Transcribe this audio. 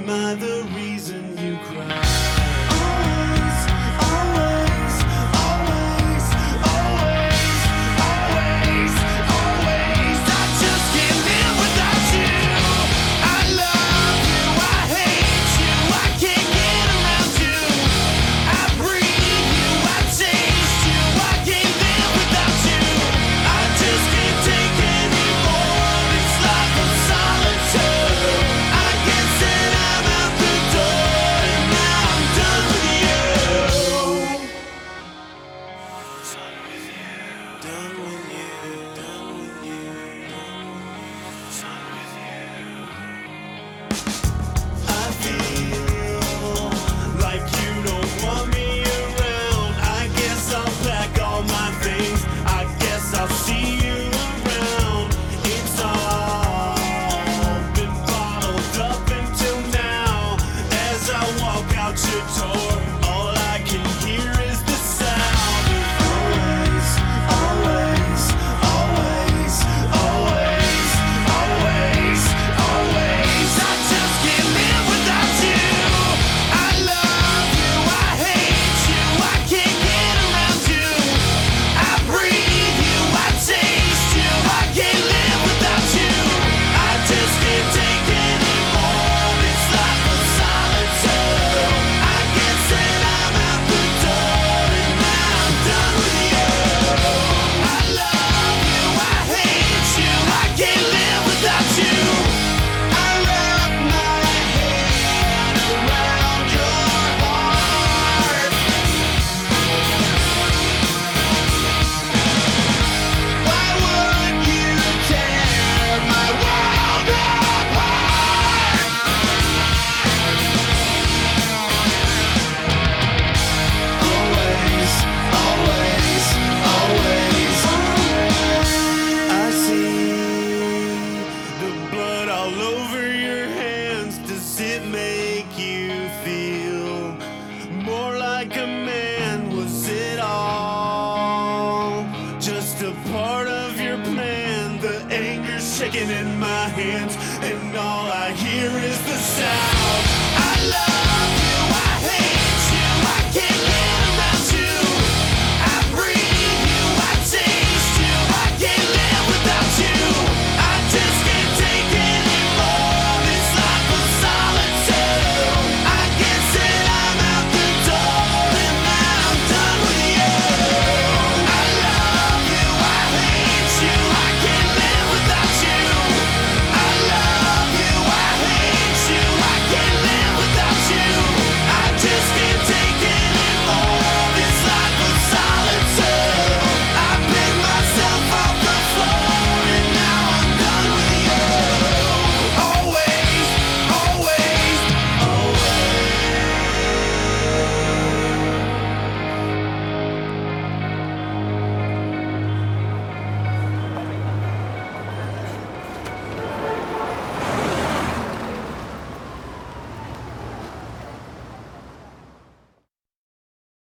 Am I the reason you cry? Always, always, always, always, always, always. I just can't live without you. I love you, I hate you, I can't get around you. I breathe you, I taste you, I can't live without you. I just can't take anymore. It's like a solitude. I guess that I'm out the door, and now I'm done with you. Done with you. Done with you. Done with you. Done with you. I feel like you don't want me around. I guess I'll pack all my things. I guess I'll see you around. It's all been bottled up until now. As I walk out your door, all I can hear is the sound of always, always, always, always, always, always. I just can't live without you. I love you, I hate you, I can't get around you. I breathe you, I taste you, I can't live without you. I just can't take anymore. It's like a solitude. I guess that I'm out the door, and now I'm done with you. I love you, I hate you, I can't live without you. I wrap my head around your heart. Why would you tear my world apart? Always, always, always, I see the blood all over your hands. Does it make you feel more like a man? Was it all just a part of your plan? The anger shaking in my hands, and all I hear is the sound. I love you, I hate you, I can't live